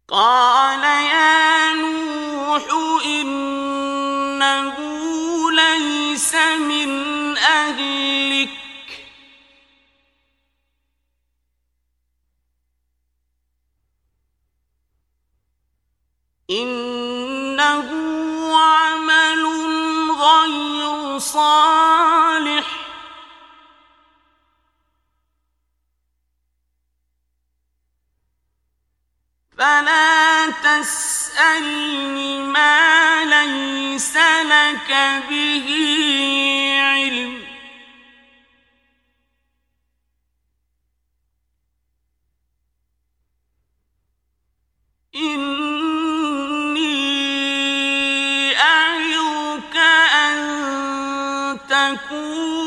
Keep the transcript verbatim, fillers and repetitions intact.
قال يا نوح إنه ليس من أهلك إنه عمل غير صالح فلا تسألني ما ليس لك به علم إني أعظك أن تكون